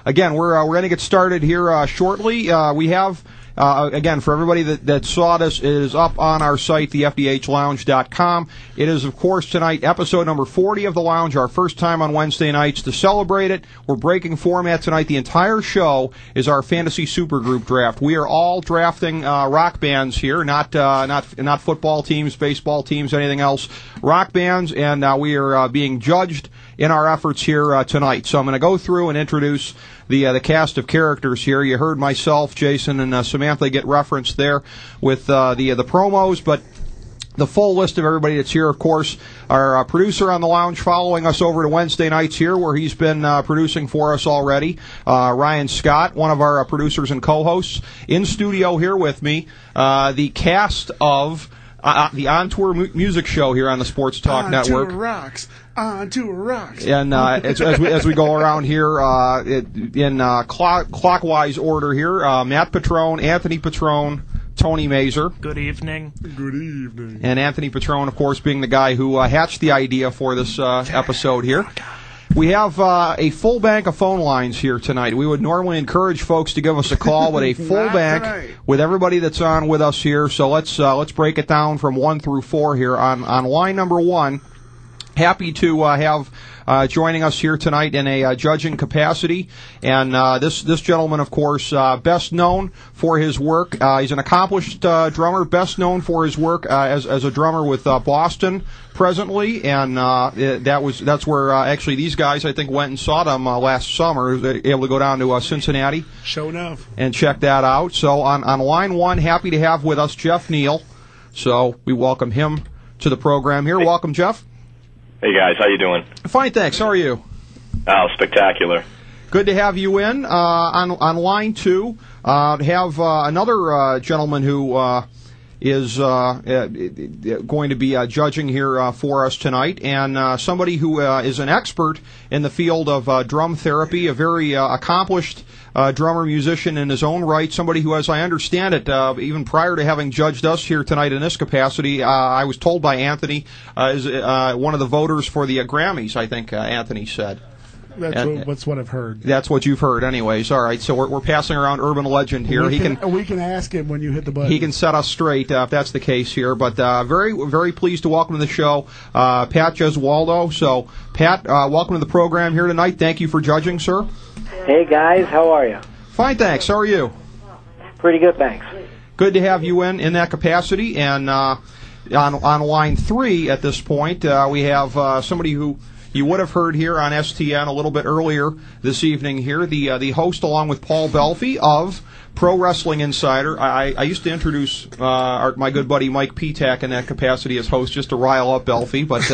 again, we're going to get started here shortly. We have. Again, for everybody that saw this, it is up on our site, thefdhlounge.com. It is, of course, tonight, episode number 40 of The Lounge, our first time on Wednesday nights. To celebrate it, we're breaking format tonight. The entire show is our fantasy supergroup draft. We are all drafting rock bands here, not football teams, baseball teams, anything else. Rock bands, and we are being judged in our efforts here tonight. So I'm going to go through and introduce the cast of characters here. You heard myself, Jason, and Samantha get referenced there with the promos, but the full list of everybody that's here, of course, our producer on the lounge following us over to Wednesday nights here, where he's been producing for us already, Ryan Scott, one of our producers and co-hosts, in studio here with me, the cast of the On Tour music show here on the Sports Talk Network. On Tour Rocks. And as we go around here in clockwise order here, Matt Petrone, Anthony Petrone, Tony Mazer. Good evening. Good evening. And Anthony Petrone, of course, being the guy who hatched the idea for this episode here. We have a full bank of phone lines here tonight. We would normally encourage folks to give us a call, but a full bank with everybody that's on with us here. So let's break it down from 1 through 4 here. On line number 1, happy to have joining us here tonight in a judging capacity, and this gentleman, of course, best known for his work. He's an accomplished drummer, best known for his work as a drummer with Boston presently, and that's where actually these guys, I think, went and saw them last summer. They were able to go down to Cincinnati, sure enough, and check that out. So on line 1, happy to have with us Jeff Neal. So we welcome him to the program here. Welcome, Jeff. Hey guys, how you doing? Fine, thanks. How are you? Oh, spectacular. Good to have you in. On line 2, have another gentleman who is going to be judging here for us tonight, and somebody who is an expert in the field of drum therapy, a very accomplished drummer musician in his own right, somebody who, as I understand it, even prior to having judged us here tonight in this capacity, I was told by Anthony, is one of the voters for the Grammys, I think Anthony said. That's what I've heard. That's what you've heard, anyways. All right, so we're passing around urban legend here. We can ask him when you hit the button. He can set us straight if that's the case here. But very, very pleased to welcome to the show Pat Gesualdo. So, Pat, welcome to the program here tonight. Thank you for judging, sir. Hey guys, how are you? Fine, thanks. How are you? Pretty good, thanks. Good to have you in that capacity. And on line 3 at this point, we have somebody who you would have heard here on STN a little bit earlier this evening here, the host along with Paul Belfi of Pro Wrestling Insider. I used to introduce my good buddy Mike Petak in that capacity as host just to rile up Belfi, but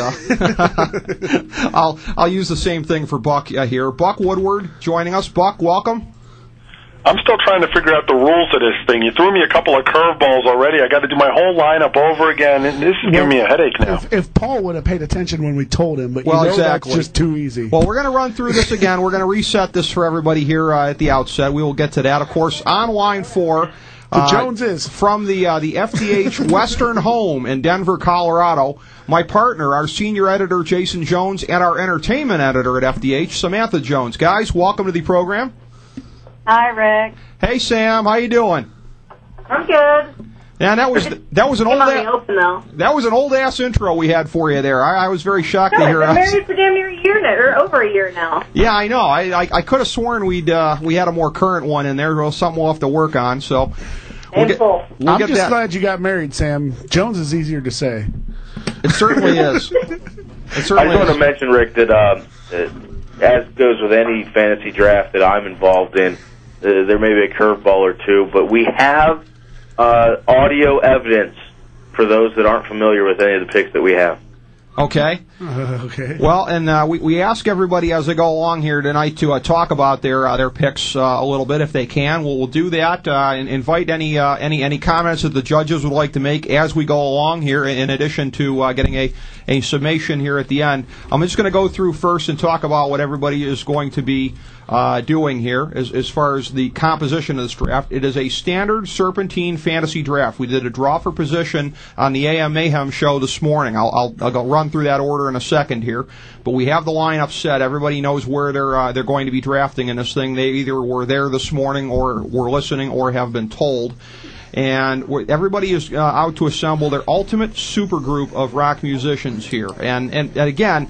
I'll use the same thing for Buck here. Buck Woodward joining us. Buck, welcome. I'm still trying to figure out the rules of this thing. You threw me a couple of curveballs already. I got to do my whole lineup over again, and this is giving me a headache now. If Paul would have paid attention when we told him, but exactly. That's just too easy. Well, we're going to run through this again. We're going to reset this for everybody here at the outset. We will get to that. Of course, on line 4, the Joneses. From the FDH Western Home in Denver, Colorado, my partner, our senior editor, Jason Jones, and our entertainment editor at FDH, Samantha Jones. Guys, welcome to the program. Hi, Rick. Hey, Sam. How you doing? I'm good. Yeah, that was an old ass intro we had for you there. I was very shocked to hear. I've been married for damn near a year now, or over a year now. Yeah, I know. I could have sworn we had a more current one in there. Something we'll have to work on. So I'm just glad you got married, Sam. Jones is easier to say. It certainly is. I just want to mention, Rick, that as goes with any fantasy draft that I'm involved in, there may be a curveball or two, but we have audio evidence for those that aren't familiar with any of the picks that we have. Okay. Okay. Well, and we ask everybody as they go along here tonight to talk about their picks a little bit if they can. We'll do that and invite any comments that the judges would like to make as we go along here. In addition to getting a summation here at the end, I'm just going to go through first and talk about what everybody is going to be doing here as far as the composition of this draft. It is a standard serpentine fantasy draft. We did a draw for position on the AM Mayhem show this morning. I'll go run through that order order in a second here, but we have the lineup set. Everybody knows where they're going to be drafting in this thing. They either were there this morning or were listening or have been told. And everybody is out to assemble their ultimate supergroup of rock musicians here. And again,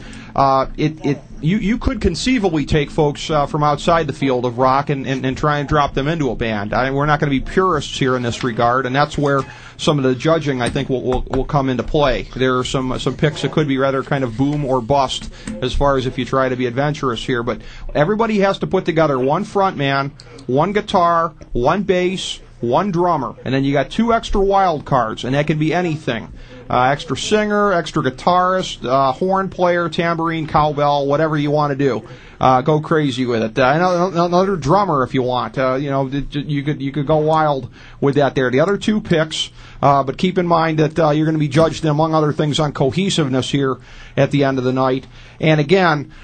you could conceivably take folks from outside the field of rock and try and drop them into a band. We're not going to be purists here in this regard, and that's where some of the judging, I think, will come into play. There are some picks that could be rather kind of boom or bust as far as if you try to be adventurous here. But everybody has to put together one front man, one guitar, one bass, one drummer, and then you got 2 extra wild cards, and that can be anything. Extra singer, extra guitarist, horn player, tambourine, cowbell, whatever you want to do. Go crazy with it. Another drummer if you want. You could go wild with that there. The other 2 picks, but keep in mind that you're going to be judged, among other things, on cohesiveness here at the end of the night. And again,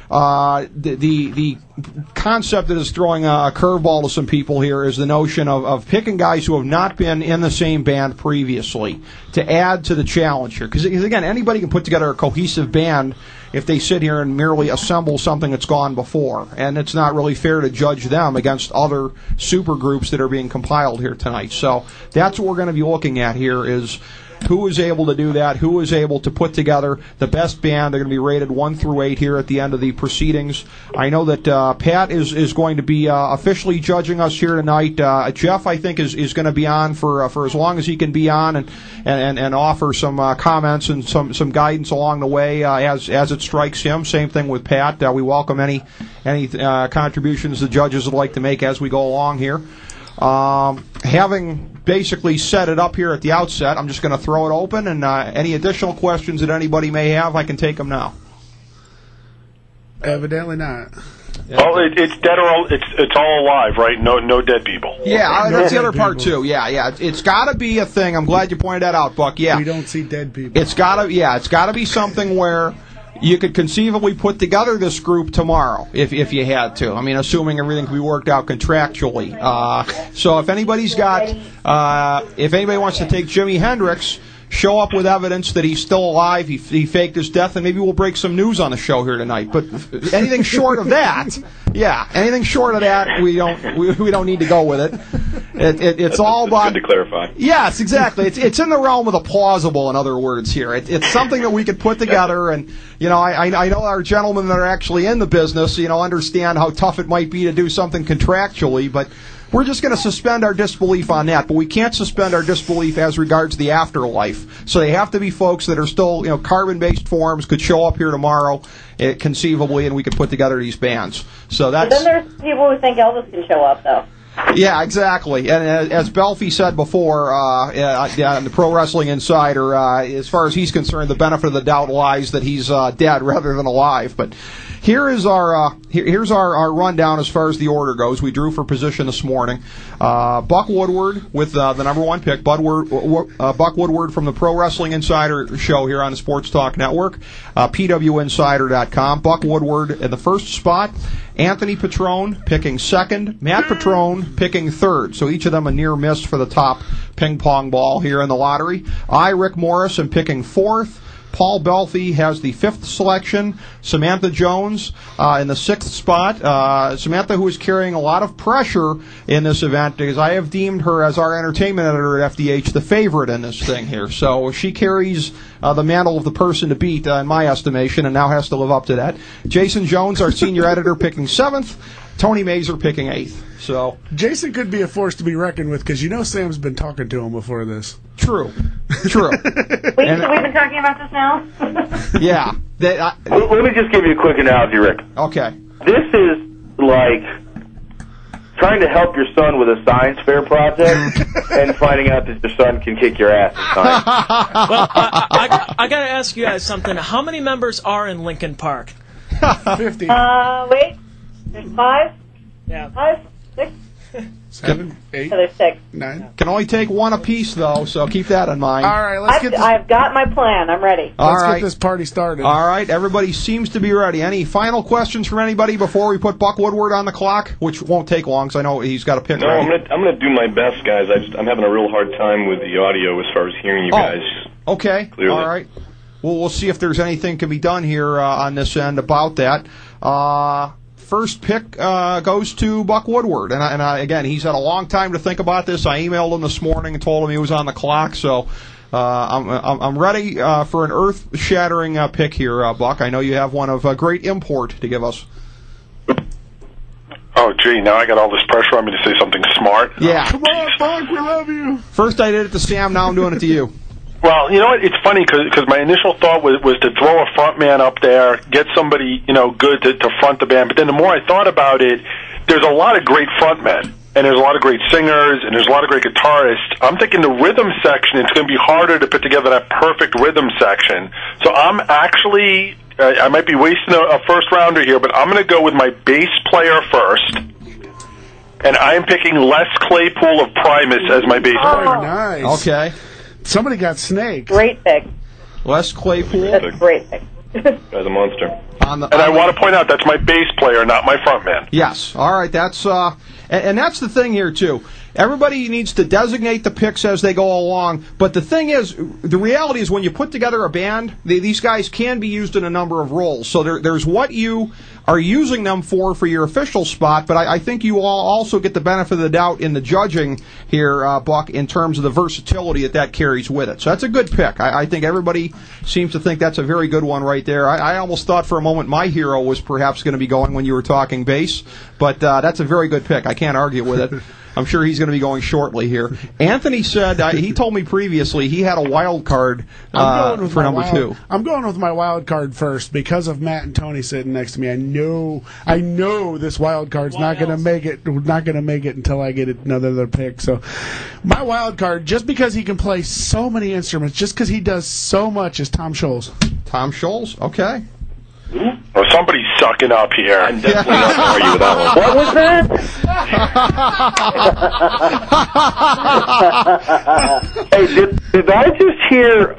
the concept that is throwing a curveball to some people here is the notion of picking guys who have not been in the same band previously to add to the challenge here. Because again, anybody can put together a cohesive band if they sit here and merely assemble something that's gone before. And it's not really fair to judge them against other super groups that are being compiled here tonight. So that's what we're going to be looking at here is who is able to do that, who is able to put together the best band. They're going to be rated 1 through 8 here at the end of the proceedings. I know that Pat is going to be officially judging us here tonight. Jeff, I think, is going to be on for as long as he can be on and offer some comments and some guidance along the way as it strikes him. Same thing with Pat. We welcome any contributions the judges would like to make as we go along here. Having basically set it up here at the outset, I'm just going to throw it open, and any additional questions that anybody may have, I can take them now. Evidently not. Yeah. Oh, it's dead or it's all alive, right? No dead people. Yeah, that's the other part too. Yeah. It's got to be a thing. I'm glad you pointed that out, Buck. Yeah, we don't see dead people. It's got to be something where you could conceivably put together this group tomorrow if you had to. I mean, assuming everything can be worked out contractually. So if anybody's if anybody wants to take Jimi Hendrix, show up with evidence that he's still alive, he faked his death, and maybe we'll break some news on the show here tonight. But anything short of that, we don't need to go with it. It's all about. Good to clarify. Yes, exactly. It's in the realm of the plausible. In other words, here it's something that we could put together, and I know our gentlemen that are actually in the business, understand how tough it might be to do something contractually, but. We're just going to suspend our disbelief on that, but we can't suspend our disbelief as regards the afterlife. So they have to be folks that are still, carbon-based forms, could show up here tomorrow, conceivably, and we could put together these bands. So that's. But then there's people who think Elvis can show up, though. Yeah, exactly. And as Belfie said before, on the Pro Wrestling Insider, as far as he's concerned, the benefit of the doubt lies that he's dead rather than alive. But here's our rundown as far as the order goes. We drew for position this morning. Buck Woodward with the number 1 pick. Buck Woodward from the Pro Wrestling Insider show here on the Sports Talk Network. PWInsider.com. Buck Woodward in the first spot. Anthony Petrone picking second. Matt Petrone picking third. So each of them a near miss for the top ping pong ball here in the lottery. Rick Morris, am picking fourth. Paul Belfie has the 5th selection. Samantha Jones in the 6th spot. Samantha, who is carrying a lot of pressure in this event, because I have deemed her as our entertainment editor at FDH the favorite in this thing here. So she carries the mantle of the person to beat, in my estimation, and now has to live up to that. Jason Jones, our senior editor, picking 7th. Tony Mazer picking 8th. So Jason could be a force to be reckoned with, because Sam's been talking to him before this. True. Wait, so we've been talking about this now? Yeah. Let me just give you a quick analogy, Rick. Okay. This is like trying to help your son with a science fair project and finding out that your son can kick your ass in science. Well, I got to ask you guys something. How many members are in Lincoln Park? 50. Wait. There's 5? Yeah. 5? 6? 7, 8, So there's 6. 9. Can only take one apiece, though, so keep that in mind. All right, I've got my plan. I'm ready. Let's get this party started. All right, everybody seems to be ready. Any final questions from anybody before we put Buck Woodward on the clock? Which won't take long, because I know he's got a pick. No, right. I'm going to do my best, guys. I'm having a real hard time with the audio as far as hearing you guys. Okay. Clearly. All right. we'll see if there's anything can be done here on this end about that. First pick goes to Buck Woodward, and again, he's had a long time to think about this. I emailed him this morning and told him he was on the clock, so I'm ready for an earth-shattering pick here, Buck. I know you have one of great import to give us. Oh, gee, now I got all this pressure on me to say something smart. Yeah. Come on, Buck, we love you. First I did it to Sam, now I'm doing it to you. Well, you know what? It's funny because my initial thought was to throw a front man up there, get somebody, good to front the band. But then the more I thought about it, there's a lot of great front men, and there's a lot of great singers, and there's a lot of great guitarists. I'm thinking the rhythm section, it's going to be harder to put together that perfect rhythm section. So I'm actually, I might be wasting a first rounder here, but I'm going to go with my bass player first. And I am picking Les Claypool of Primus as my bass player. Oh, nice. Okay. Somebody got snaked. Great pick. Les Claypool. That's a great pick. Guy's a monster. And I want to point out that's my bass player, not my front man. Yes. All right. That's and that's the thing here too. Everybody needs to designate the picks as they go along. But the thing is, the reality is when you put together a band, these guys can be used in a number of roles. So there's what you are using them for your official spot, but I think you all also get the benefit of the doubt in the judging here, Buck, in terms of the versatility that carries with it. So that's a good pick. I think everybody seems to think that's a very good one right there. I almost thought for a moment my hero was perhaps going to be going when you were talking bass, but that's a very good pick. I can't argue with it. I'm sure he's going to be going shortly here. Anthony said, he told me previously he had a wild card for number 2. I'm going with my wild card first because of Matt and Tony sitting next to me. I know this wild card's not going to make it until I get another pick. So my wild card, just because he can play so many instruments, just because he does so much, is Tom Scholz. Tom Scholz? Okay. Well, somebody's sucking up here. I'm definitely not going to argue with that one. What was that? Hey, did I just hear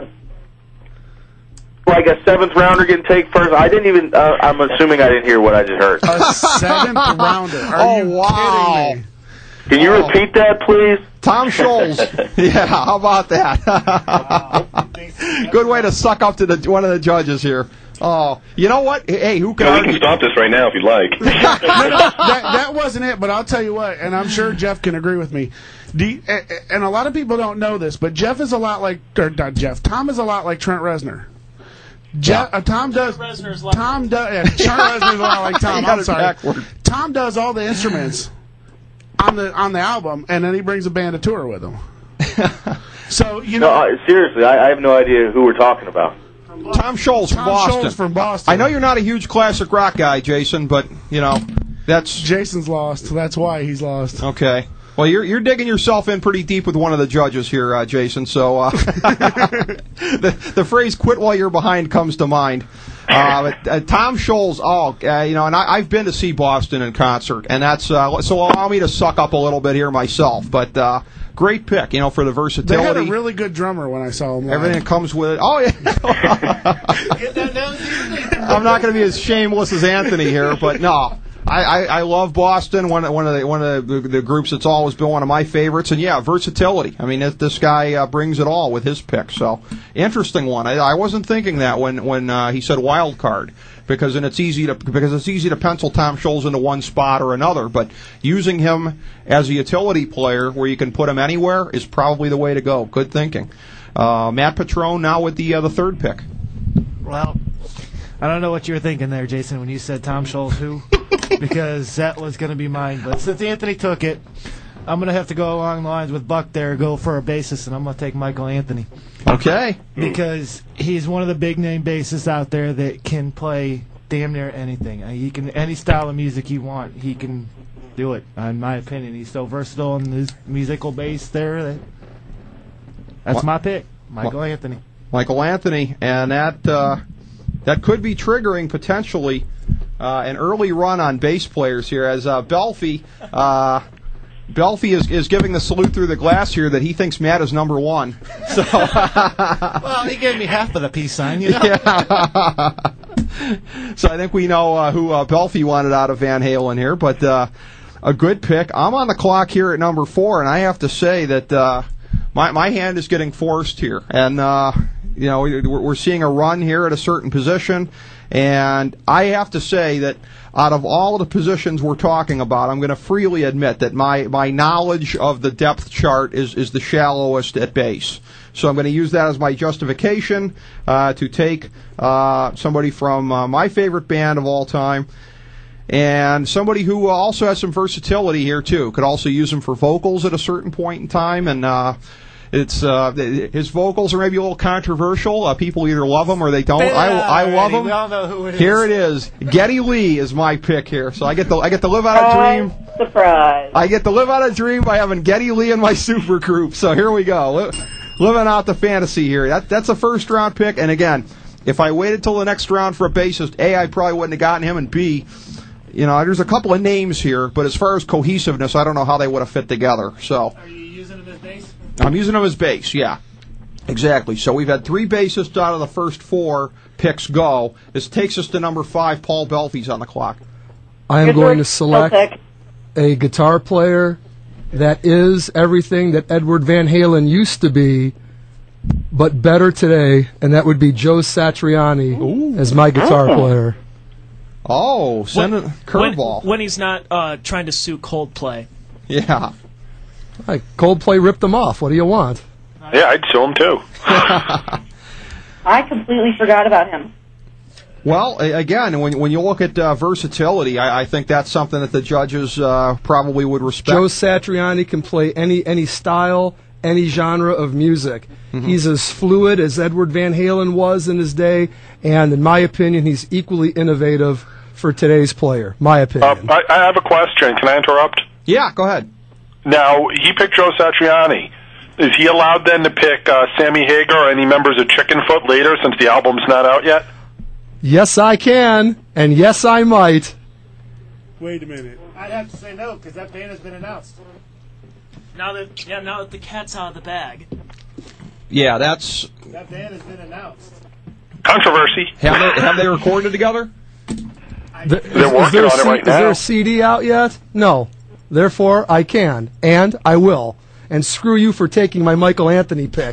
like a 7th rounder getting taken first? I didn't even. I'm assuming I didn't hear what I just heard. A 7th rounder? Are you kidding me? Can you repeat that, please? Tom Scholz. Yeah, how about that? Good way to suck up to one of the judges here. Oh, you know what? Hey, who can argue? We can stop this right now if you'd like. that wasn't it, but I'll tell you what, and I'm sure Jeff can agree with me. And a lot of people don't know this, but Tom is a lot like Trent Reznor. Tom does. Trent Reznor's a lot like Tom. I'm sorry. Backward. Tom does all the instruments on the album, and then he brings a band to tour with him. So seriously, I have no idea who we're talking about. Tom Scholz from Boston. I know you're not a huge classic rock guy, Jason, but that's Jason's lost. That's why he's lost. Okay. Well, you're digging yourself in pretty deep with one of the judges here, Jason. So the phrase "quit while you're behind" comes to mind. But Tom Scholz, and I've been to see Boston in concert, and that's so allow me to suck up a little bit here myself, but. Great pick, for the versatility. They had a really good drummer when I saw him live. Everything that comes with it. Oh, yeah. I'm not going to be as shameless as Anthony here, but no. I love Boston, one of the groups that's always been one of my favorites, and yeah, versatility. I mean, this guy brings it all with his pick. So interesting one. I wasn't thinking that when he said wild card, because it's easy to pencil Tom Scholz into one spot or another, but using him as a utility player where you can put him anywhere is probably the way to go. Good thinking. Matt Petrone now with the third pick. Well, I don't know what you were thinking there, Jason, when you said Tom Scholz who. Because that was going to be mine. But since Anthony took it, I'm going to have to go along the lines with Buck there, go for a bassist, and I'm going to take Michael Anthony. Okay. Because he's one of the big-name bassists out there that can play damn near anything. He can any style of music you want, he can do it, in my opinion. He's so versatile in his musical bass there. That's my pick, Michael Anthony. Michael Anthony, and that could be triggering, potentially, an early run on bass players here, as Belfie is giving the salute through the glass here that he thinks Matt is number 1. So, well, he gave me half of the peace sign, Yeah. So I think we know who Belfie wanted out of Van Halen here, but a good pick. I'm on the clock here at number 4, and I have to say that my hand is getting forced here, and we're seeing a run here at a certain position, and I have to say that out of all of the positions we're talking about, I'm going to freely admit that my knowledge of the depth chart is the shallowest at base. So I'm going to use that as my justification to take somebody from my favorite band of all time, and somebody who also has some versatility here too. Could also use him for vocals at a certain point in time, and it's his vocals are maybe a little controversial. People either love him or they don't. I love him. We all know who it is. Here it is. Geddy Lee is my pick here. So I get to live out a dream. Surprise! I get to live out a dream by having Geddy Lee in my super group. So here we go. Living out the fantasy here. That's a first round pick. And again, if I waited till the next round for a bassist, A, I probably wouldn't have gotten him, and B, there's a couple of names here, but as far as cohesiveness, I don't know how they would have fit together. So. Are you using him as bass? I'm using him as bass, yeah. Exactly. So we've had 3 bassists out of the first 4 picks go. This takes us to number 5. Paul Belfie's on the clock. I am going to select a guitar player that is everything that Edward Van Halen used to be, but better today, and that would be Joe Satriani as my guitar player. Oh, send a curveball. When he's not trying to sue Coldplay. Yeah. Coldplay ripped them off. What do you want? Yeah, I'd sue him too. I completely forgot about him. Well, again, when you look at versatility, I think that's something that the judges probably would respect. Joe Satriani can play any style, any genre of music. Mm-hmm. He's as fluid as Edward Van Halen was in his day, and in my opinion, he's equally innovative for today's player. My opinion. I have a question. Can I interrupt? Yeah, go ahead. Now, he picked Joe Satriani. Is he allowed then to pick Sammy Hagar or any members of Chickenfoot later, since the album's not out yet? Yes, I can, and yes, I might. Wait a minute. I'd have to say no, because that band has been announced. Now that the cat's out of the bag. Yeah, that band has been announced. Controversy. Have they recorded together? They're working on it right now. Is there a CD out yet? No. Therefore, I can, and I will. And screw you for taking my Michael Anthony pick.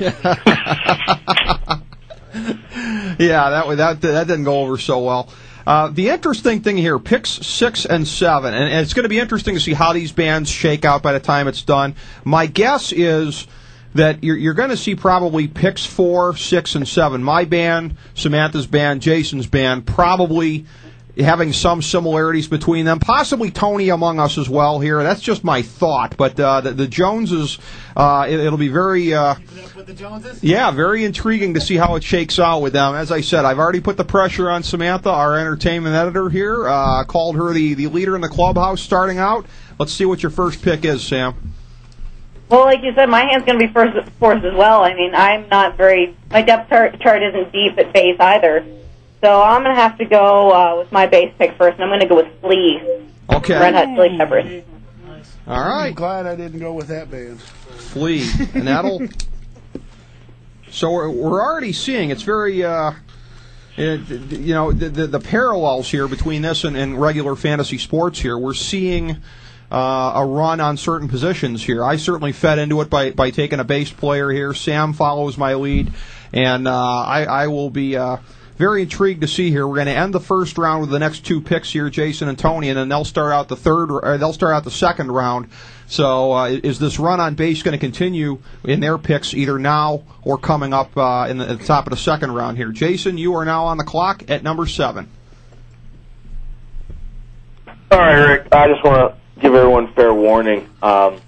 Yeah, that didn't go over so well. The interesting thing here, picks 6 and 7, and it's going to be interesting to see how these bands shake out by the time it's done. My guess is that you're going to see probably picks 4, 6, and 7. My band, Samantha's band, Jason's band, probably having some similarities between them, possibly Tony among us as well here. That's just my thought, but the Joneses, it'll be very, with the Joneses? Yeah, very intriguing to see how it shakes out with them. As I said, I've already put the pressure on Samantha, our entertainment editor here, called her the leader in the clubhouse starting out. Let's see what your first pick is, Sam. Well, like you said, my hand's going to be first as well. I mean, my depth chart isn't deep at bass either. So I'm going to have to go with my bass pick first, and I'm going to go with Flea. Okay. Red Hot Chili Peppers. All right. I'm glad I didn't go with that band. Flea. And that'll... So we're already seeing, it's very, the parallels here between this and regular fantasy sports here. We're seeing a run on certain positions here. I certainly fed into it by taking a bass player here. Sam follows my lead, and I will be... very intrigued to see here. We're going to end the first round with the next 2 picks here, Jason and Tony, and then they'll start out the second round. So is this run on base going to continue in their picks either now or coming up at the top of the second round here? Jason, you are now on the clock at number 7. All right, Rick. I just want to give everyone fair warning. My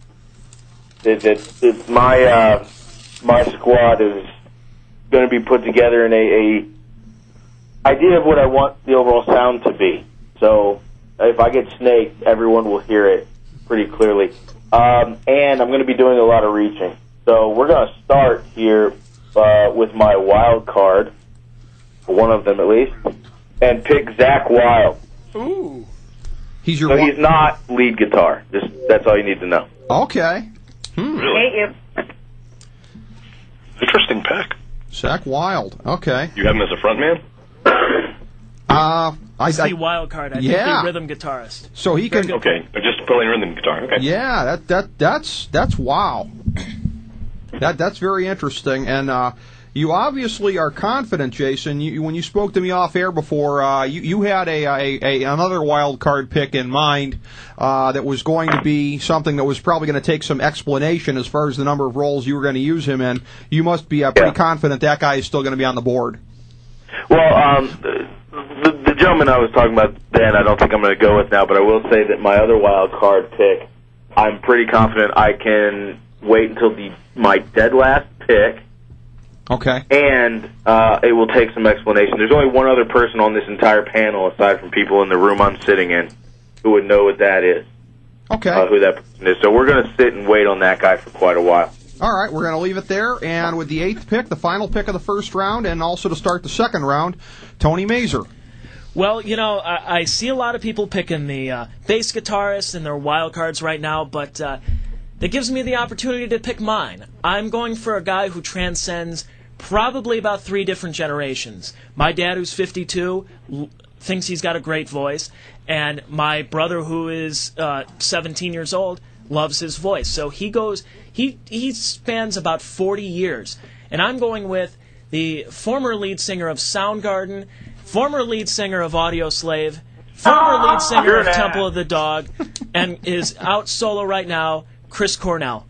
squad is going to be put together in a idea of what I want the overall sound to be. So if I get snaked, everyone will hear it pretty clearly. And I'm going to be doing a lot of reaching. So we're going to start here with my wild card, one of them at least, and pick Zakk Wylde. Ooh. He's not lead guitar. That's all you need to know. Okay. Really? Hate you. Interesting pick. Zakk Wylde. Okay. You have him as a frontman? He's the wild card. I think the rhythm guitarist. So he can. Okay, just playing rhythm guitar. Okay. Yeah, that's wow. That's very interesting, and You obviously are confident, Jason. When you spoke to me off air before, you had another wild card pick in mind that was going to be something that was probably going to take some explanation as far as the number of roles you were going to use him in. You must be pretty confident that guy is still going to be on the board. Well, the gentleman I was talking about then, I don't think I'm going to go with now, but I will say that my other wild card pick, I'm pretty confident I can wait until my dead last pick. Okay. And it will take some explanation. There's only one other person on this entire panel, aside from people in the room I'm sitting in, who would know what that is. Okay. Who that person is. So we're going to sit and wait on that guy for quite a while. All right, we're going to leave it there. And with the 8th pick, the final pick of the first round, and also to start the second round, Tony Mazer. Well, I see a lot of people picking the bass guitarists and their wild cards right now, but that gives me the opportunity to pick mine. I'm going for a guy who transcends probably about 3 different generations. My dad, who's 52, thinks he's got a great voice, and my brother, who is 17 years old, loves his voice. So he spans about 40 years. And I'm going with the former lead singer of Soundgarden, former lead singer of Audioslave, former lead singer of Temple of the Dog, and is out solo right now, Chris Cornell.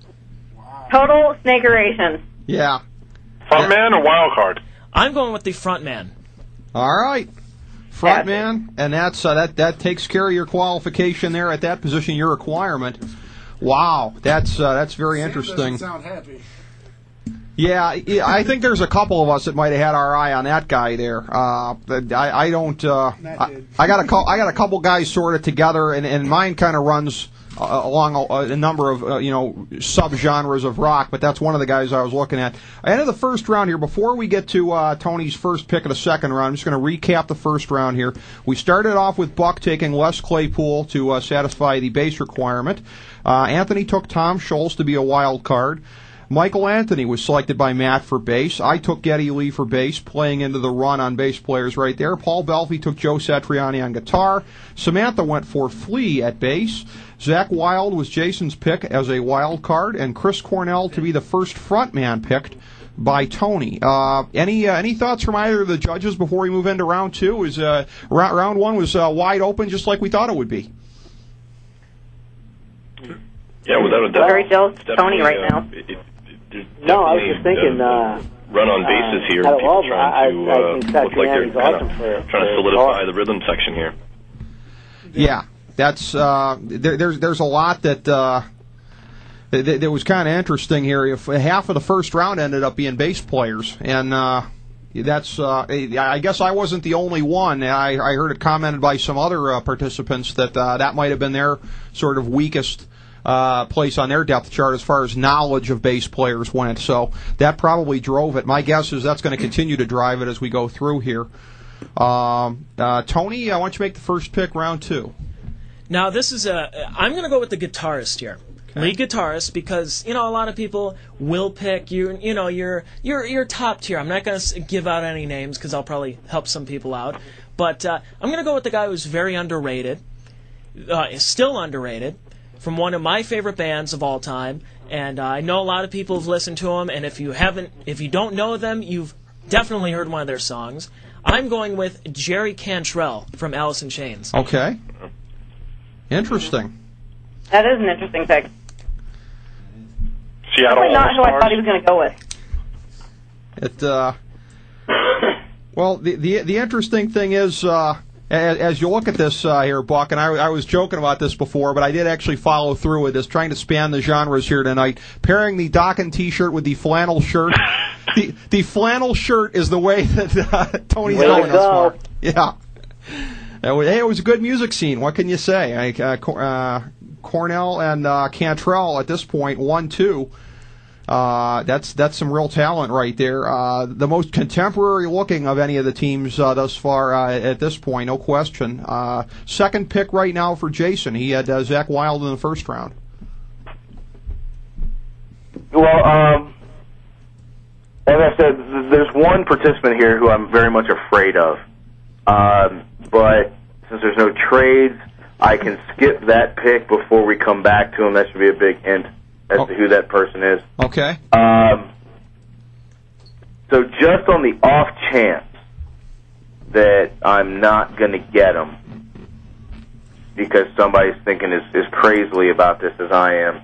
Total snakeration. Yeah. Front man or wild card? I'm going with the front man. All right. Front man, and that takes care of your qualification there at that position, your requirement. Wow, that's very interesting. Doesn't sound happy. Yeah, I think there's a couple of us that might have had our eye on that guy there. I don't. I got a couple guys sorted together, and mine kind of runs along a number of subgenres of rock, but that's one of the guys I was looking at. I ended the first round here. Before we get to Tony's first pick of the second round, I'm just going to recap the first round here. We started off with Buck taking Les Claypool to satisfy the base requirement. Anthony took Tom Scholz to be a wild card. Michael Anthony was selected by Matt for bass. I took Geddy Lee for bass, playing into the run on bass players right there. Paul Belfi took Joe Satriani on guitar. Samantha went for Flea at bass. Zach Wild was Jason's pick as a wild card, and Chris Cornell to be the first frontman picked by Tony. Any thoughts from either of the judges before we move into round two? Round one was wide open, just like we thought it would be. Yeah, without a doubt. Very jealous of Tony right now. No, I was just thinking. Run on bases here. People trying to look like they're trying to solidify the rhythm section here. Yeah, that's there's a lot that was kind of interesting here. If half of the first round ended up being bass players, and that's I guess I wasn't the only one. I heard it commented by some other participants that that might have been their sort of weakest place on their depth chart as far as knowledge of bass players went. So that probably drove it. My guess is that's going to continue to drive it as we go through here. Tony, why don't you make the first pick, round two? Now this is I'm going to go with the guitarist here. Okay. Lead guitarist, because a lot of people will pick your top tier. I'm not going to give out any names because I'll probably help some people out. But I'm going to go with the guy who's very underrated, still underrated, from one of my favorite bands of all time, and I know a lot of people have listened to them, and if you don't know them, you've definitely heard one of their songs. I'm going with Jerry Cantrell from Alice in Chains. Okay. Interesting. That is an interesting pick. Seattle Probably not who I thought he was going to go with. Well, the interesting thing is, as you look at this here, Buck, and I was joking about this before, but I did actually follow through with this, trying to span the genres here tonight, pairing the Dokken T-shirt with the flannel shirt. The flannel shirt is the way that Tony's going as far. Yeah. Hey, it was a good music scene. What can you say? Cornell and Cantrell at this point, 1-2. That's some real talent right there. The most contemporary looking of any of the teams thus far at this point, no question. Second pick right now for Jason. He had Zach Wild in the first round. Well, as I said, there's one participant here who I'm very much afraid of. But since there's no trades, I can skip that pick before we come back to him. That should be a big hint as to who that person is. Okay. So just on the off chance that I'm not going to get him because somebody's thinking as crazily about this as I am,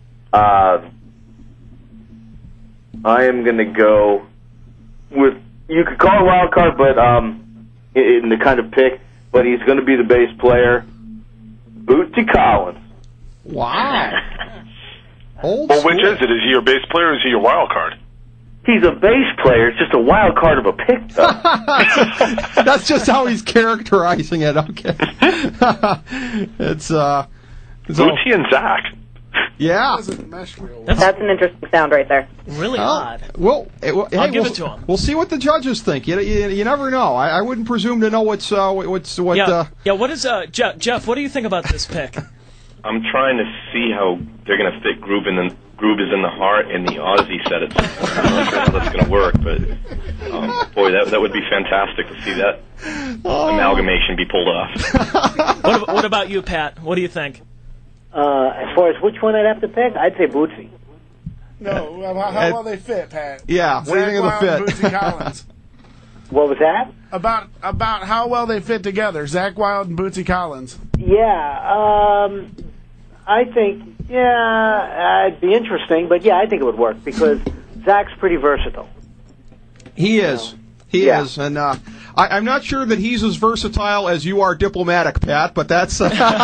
I am going to go with, you could call it a wild card, but in the kind of pick, but he's going to be the bass player, Bootsy Collins. Wow. Old well, school. which is it? Is he your bass player or is he your wild card? He's a bass player. It's just a wild card of a pick, though. That's just how he's characterizing it. Okay. it's Bootsy and Zach. Yeah. Doesn't mesh real well. That's an interesting sound right there. Really odd. Well, I'll give it to him. We'll see what the judges think. You never know. I wouldn't presume to know what's what. Yeah. What is Jeff? What do you think about this pick? I'm trying to see how they're going to fit Groove is in the Heart and the Aussie set. I'm not sure how that's going to work, but boy, that would be fantastic to see that amalgamation be pulled off. What about you, Pat? What do you think? As far as which one I'd have to pick, I'd say Bootsy. No, how well they fit, Pat. Yeah, what do you think of the fit? Bootsy Collins. What was that? About how well they fit together, Zach Wilde and Bootsy Collins. Yeah, I think, it'd be interesting, but I think it would work because Zach's pretty versatile. He is. He is, and I'm not sure that he's as versatile as you are diplomatic, Pat, but that's...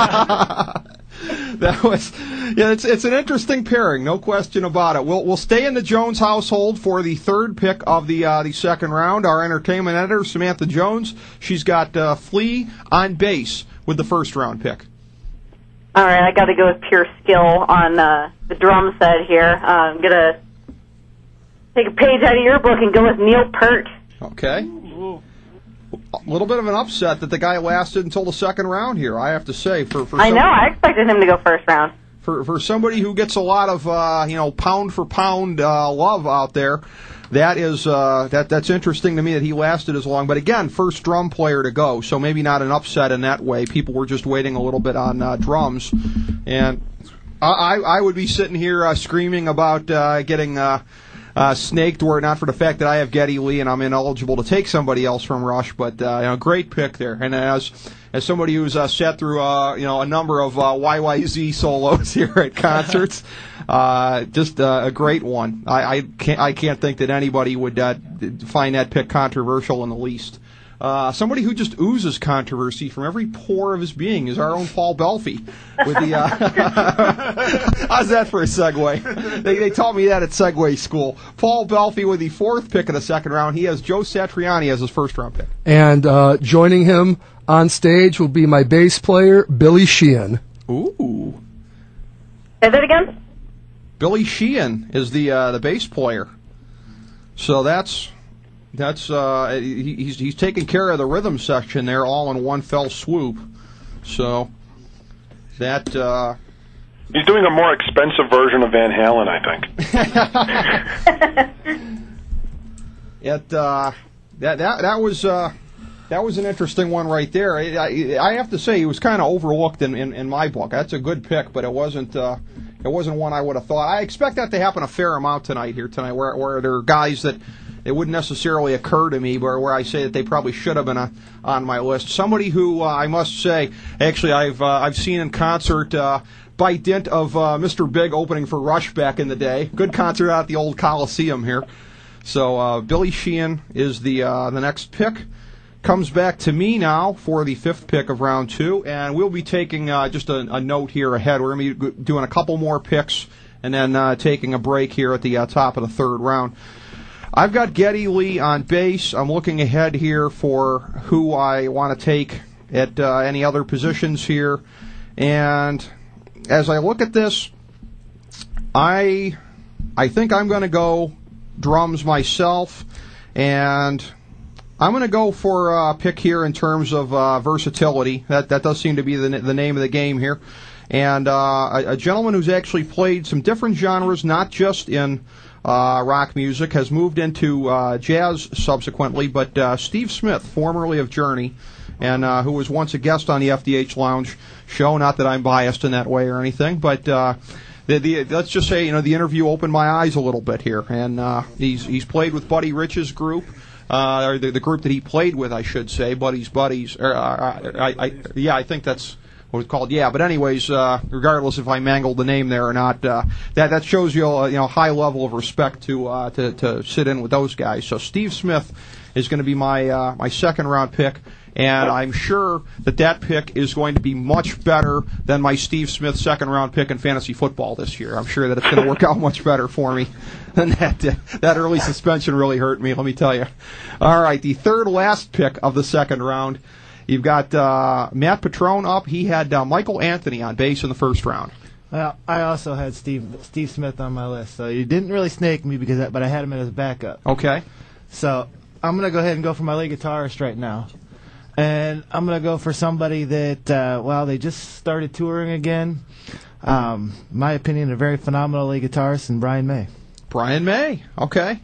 It's an interesting pairing, no question about it. We'll stay in the Jones household for the third pick of the second round. Our entertainment editor, Samantha Jones, she's got Flea on bass with the first round pick. All right, I got to go with pure skill on the drum set here. I'm gonna take a page out of your book and go with Neil Peart. Okay. A little bit of an upset that the guy lasted until the second round here, I have to say. I know, I expected him to go first round. For somebody who gets a lot of pound for pound love out there, that's interesting to me that he lasted as long. But again, first drum player to go, so maybe not an upset in that way. People were just waiting a little bit on drums, and I would be sitting here screaming about getting snaked were it not for the fact that I have Geddy Lee and I'm ineligible to take somebody else from Rush. But great pick there. And as somebody who's sat through a number of YYZ solos here at concerts, just a great one. I can't think that anybody would find that pick controversial in the least. Somebody who just oozes controversy from every pore of his being is our own Paul Belfi. With the how's that for a segue? They taught me that at Segway School. Paul Belfi with the fourth pick of the second round. He has Joe Satriani as his first round pick. And joining him on stage will be my bass player, Billy Sheehan. Ooh. Say that again? Billy Sheehan is the bass player. So that's he's taking care of the rhythm section there all in one fell swoop. So that he's doing a more expensive version of Van Halen, I think. That was an interesting one right there. I have to say he was kind of overlooked in my book. That's a good pick, but it wasn't one I would have thought. I expect that to happen a fair amount tonight, where there are guys that it wouldn't necessarily occur to me, but where I say that they probably should have been on my list. Somebody who I must say, actually, I've seen in concert by dint of Mr. Big opening for Rush back in the day. Good concert out at the old Coliseum here. So Billy Sheehan is the next pick. Comes back to me now for the fifth pick of round two, and we'll be taking just a note here ahead. We're going to be doing a couple more picks and then taking a break here at the top of the third round. I've got Geddy Lee on bass. I'm looking ahead here for who I want to take at any other positions here. And as I look at this, I think I'm going to go drums myself, and I'm going to go for a pick here in terms of versatility. That does seem to be the name of the game here. And a gentleman who's actually played some different genres, not just in rock music, has moved into jazz subsequently, but Steve Smith, formerly of Journey, and who was once a guest on the FDH Lounge show. Not that I'm biased in that way or anything, but let's just say, the interview opened my eyes a little bit here, and he's played with Buddy Rich's group, or the group that he played with, I should say, Buddy's Buddies. I think that's what it's called. Yeah, but anyways, regardless if I mangled the name there or not, that shows you a high level of respect to sit in with those guys. So Steve Smith is going to be my second round pick. And I'm sure that pick is going to be much better than my Steve Smith second-round pick in fantasy football this year. I'm sure that it's going to work out much better for me than that. That early suspension really hurt me, let me tell you. All right, the third last pick of the second round, you've got Matt Petrone up. He had Michael Anthony on base in the first round. Well, I also had Steve Smith on my list, so you didn't really snake me but I had him as a backup. Okay. So I'm going to go ahead and go for my lead guitarist right now. And I'm going to go for somebody that, they just started touring again. My opinion, a very phenomenal lead guitarist, and Brian May. Brian May, okay.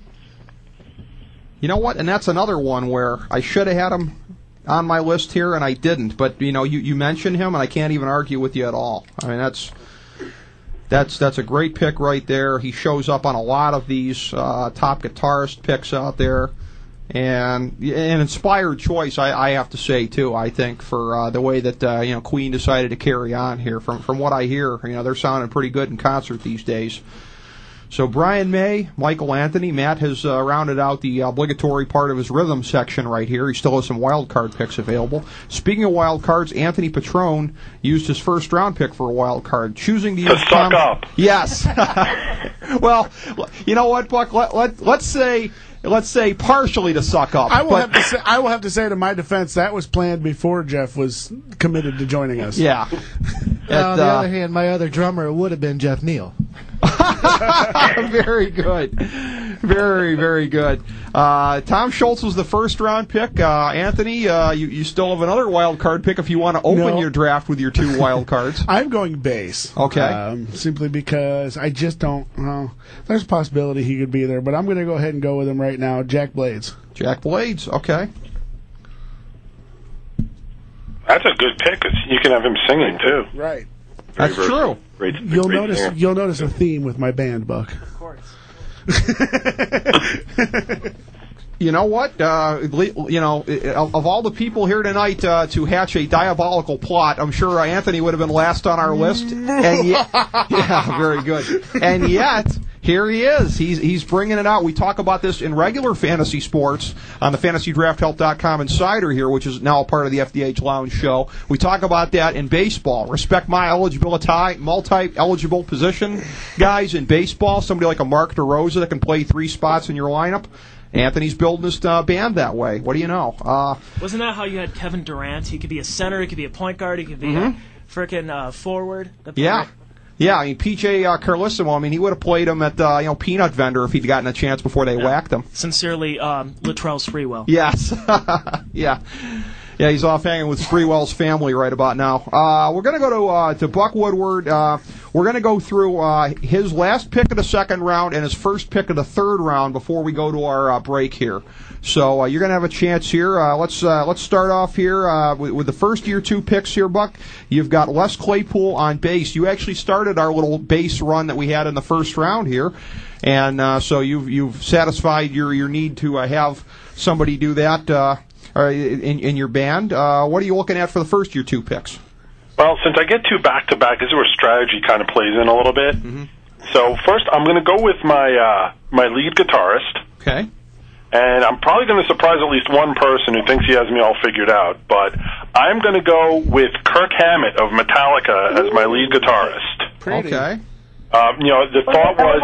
You know what? And that's another one where I should have had him on my list here, and I didn't. But, you mentioned him, and I can't even argue with you at all. I mean, that's a great pick right there. He shows up on a lot of these top guitarist picks out there. And an inspired choice, I have to say, too, I think, for the way that Queen decided to carry on here. From what I hear, they're sounding pretty good in concert these days. So Brian May, Michael Anthony, Matt has rounded out the obligatory part of his rhythm section right here. He still has some wild card picks available. Speaking of wild cards, Anthony Petrone used his first round pick for a wild card, choosing to use suck up. Yes. Well, you know what, Buck? Let's say partially to suck up. I will have to say to my defense, that was planned before Jeff was committed to joining us. Yeah. On the other hand, my other drummer would have been Jeff Neal. Very good. Very, very good. Tom Schultz was the first round pick. Anthony, you still have another wild card pick if you want to open your draft with your two wild cards. I'm going bass. Okay. Simply because I just don't know. There's a possibility he could be there, but I'm going to go ahead and go with him right now. Jack Blades. Jack Blades, okay. That's a good pick. You can have him singing, too. Right. That's true. You'll notice a theme with my band, Buck. Of course. You know what? Of all the people here tonight to hatch a diabolical plot, I'm sure Anthony would have been last on our list. And yeah, very good. And yet, here he is. He's bringing it out. We talk about this in regular fantasy sports on the FantasyDraftHelp.com Insider here, which is now a part of the FDH Lounge show. We talk about that in baseball. Respect my eligibility, multi-eligible position guys in baseball. Somebody like a Mark DeRosa that can play 3 spots in your lineup. Anthony's building his band that way. What do you know? Wasn't that how you had Kevin Durant? He could be a center, he could be a point guard, he could be a frickin' forward. Yeah. Yeah, I mean, P.J. Carlissimo, he would have played him at Peanut Vendor if he'd gotten a chance before they whacked him. Sincerely, Latrell Sprewell. Yes. Yeah. Yeah, he's off hanging with Sprewell's family right about now. We're going to go to Buck Woodward. We're going to go through his last pick of the second round and his first pick of the third round before we go to our break here. So you're going to have a chance here. Let's start off here with the first of your 2 picks here, Buck. You've got Les Claypool on bass. You actually started our little bass run that we had in the first round here, and so you've satisfied your need to have somebody do that in your band. What are you looking at for the first of your 2 picks? Well, since I get 2 back-to-back, this is where strategy kind of plays in a little bit. Mm-hmm. So first, I'm going to go with my lead guitarist. Okay. And I'm probably going to surprise at least one person who thinks he has me all figured out. But I'm going to go with Kirk Hammett of Metallica as my lead guitarist. Pretty. Okay. The thought was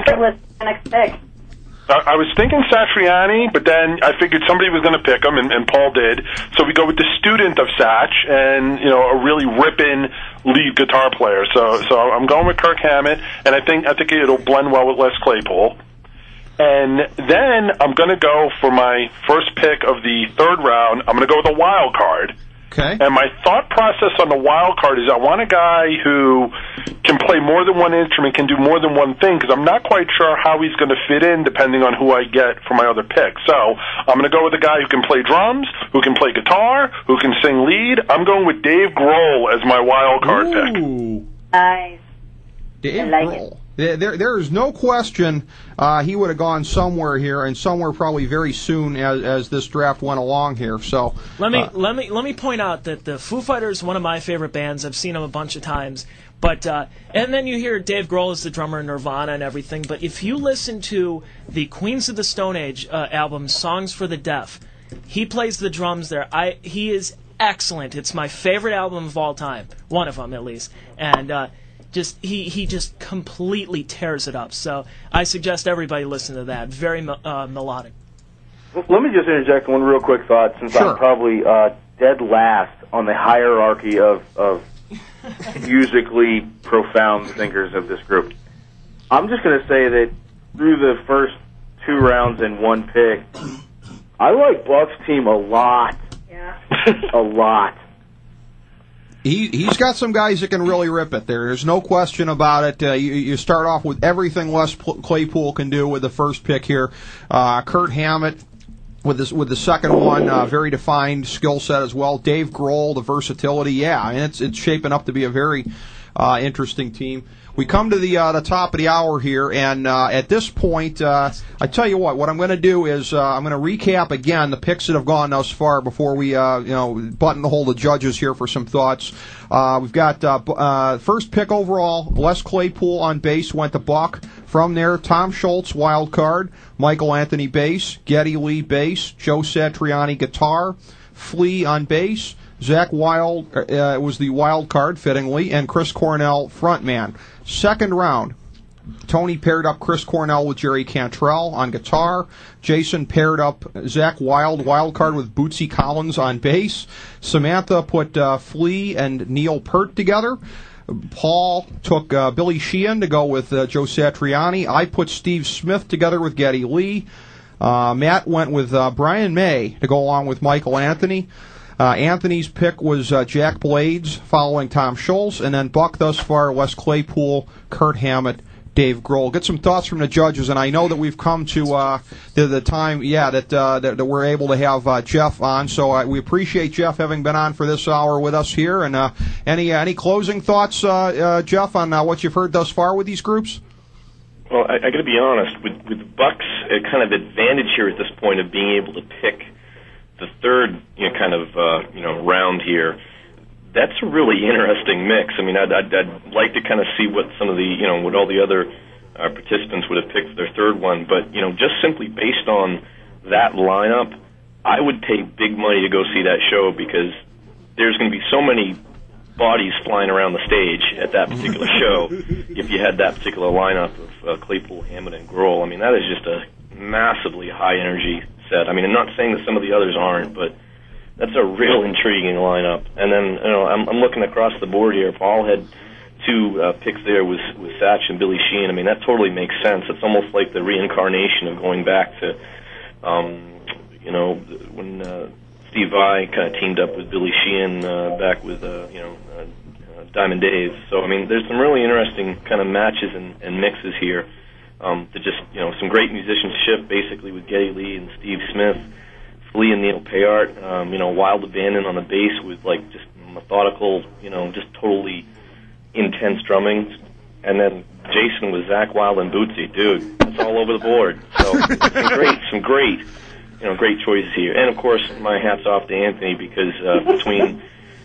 I was thinking Satriani, but then I figured somebody was going to pick him, and Paul did. So we go with the student of Satch, and a really ripping lead guitar player. So I'm going with Kirk Hammett, and I think it'll blend well with Les Claypool. And then I'm going to go for my first pick of the third round. I'm going to go with a wild card. Okay. And my thought process on the wild card is I want a guy who can play more than one instrument, can do more than one thing, because I'm not quite sure how he's going to fit in depending on who I get for my other pick. So I'm going to go with a guy who can play drums, who can play guitar, who can sing lead. I'm going with Dave Grohl as my wild card pick. Nice. Dave like Grohl. There is no question he would have gone somewhere here, and somewhere probably very soon as this draft went along here. So let me point out that the Foo Fighters, one of my favorite bands. I've seen them a bunch of times. But and then you hear Dave Grohl is the drummer in Nirvana and everything. But if you listen to the Queens of the Stone Age album, Songs for the Deaf, he plays the drums there. He is excellent. It's my favorite album of all time, one of them at least. And he just completely tears it up. So I suggest everybody listen to that. Very melodic. Let me just interject one real quick thought, since I'm probably dead last on the hierarchy of musically profound thinkers of this group. I'm just going to say that through the first 2 rounds and 1 pick, I like Buck's team a lot. Yeah. A lot. He's got some guys that can really rip it. There's no question about it. You start off with everything Les Claypool can do with the first pick here. Kirk Hammett with the second one, very defined skill set as well. Dave Grohl, the versatility, and it's shaping up to be a very interesting team. We come to the top of the hour here, and at this point, I tell you what I'm going to do is I'm going to recap again the picks that have gone thus far before we buttonhole the judges here for some thoughts. We've got first pick overall, Les Claypool on bass went to Buck. From there, Tom Schultz, wild card, Michael Anthony bass, Geddy Lee bass, Joe Satriani guitar, Flea on bass, Zach Wild was the wild card, fittingly, and Chris Cornell frontman. Second round, Tony paired up Chris Cornell with Jerry Cantrell on guitar. Jason paired up Zach wild card, with Bootsy Collins on bass. Samantha put Flea and Neil Peart together. Paul took Billy Sheehan to go with Joe Satriani. I put Steve Smith together with Geddy Lee. Matt went with Brian May to go along with Michael Anthony. Anthony's pick was Jack Blades following Tom Schultz, and then Buck thus far, Les Claypool, Kurt Hammett, Dave Grohl. Get some thoughts from the judges, and I know that we've come to the time, that we're able to have Jeff on. So we appreciate Jeff having been on for this hour with us here. And any closing thoughts, Jeff, on what you've heard thus far with these groups? Well, I got to be honest with Buck's kind of advantage here at this point of being able to pick the third round here. That's a really interesting mix. I mean, I'd like to kind of see what some of the, what all the other participants would have picked for their third one. But, just simply based on that lineup, I would pay big money to go see that show, because there's going to be so many bodies flying around the stage at that particular show if you had that particular lineup of Claypool, Hammett, and Grohl. I mean, that is just a massively high-energy set. I mean, I'm not saying that some of the others aren't, but that's a real intriguing lineup. And then, I'm looking across the board here. Paul had 2 picks there with Satch and Billy Sheehan. I mean, that totally makes sense. It's almost like the reincarnation of going back to, when Steve Vai kind of teamed up with Billy Sheehan back with, Diamond Dave. So, I mean, there's some really interesting kind of matches and mixes here. Some great musicianship, basically, with Geddy Lee and Steve Smith. Flea and Neil Peart, Wild Abandon on the bass with just methodical, just totally intense drumming, and then Jason with Zach Wild and Bootsy. Dude, it's all over the board. So some great choices here, and of course my hats off to Anthony, because between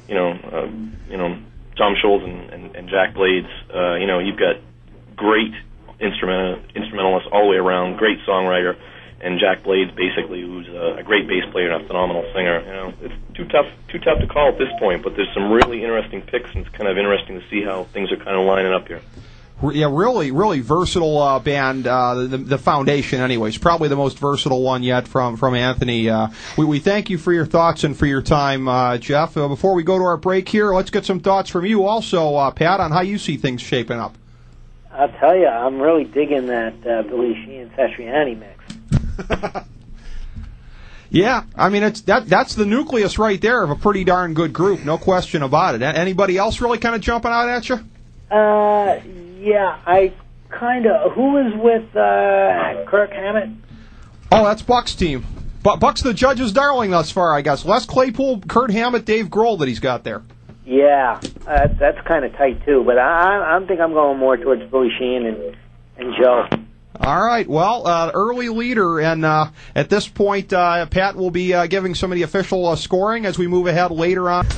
Tom Schultz and Jack Blades, you've got great instrumentalists all the way around, great songwriter. And Jack Blades, basically, who's a great bass player and a phenomenal singer. It's too tough to call at this point, but there's some really interesting picks, and it's kind of interesting to see how things are kind of lining up here. Yeah, really, really versatile band. The Foundation, anyways, probably the most versatile one yet from Anthony. We thank you for your thoughts and for your time, Jeff. Before we go to our break here, let's get some thoughts from you also, Pat, on how you see things shaping up. I'll tell you, I'm really digging that Billy Sheehan Satriani mix. Yeah, I mean that's the nucleus right there of a pretty darn good group, no question about it. Anybody else really kind of jumping out at you? Yeah, I kind of. Who is with Kirk Hammett? Oh, that's Buck's team. Buck's the judge's darling thus far, I guess. Les Claypool, Kurt Hammett, Dave Grohl that he's got there. Yeah, that's kind of tight too. But I think I'm going more towards Billy Sheehan and Joe. All right. Well, early leader, and at this point, Pat will be giving some of the official scoring as we move ahead later on.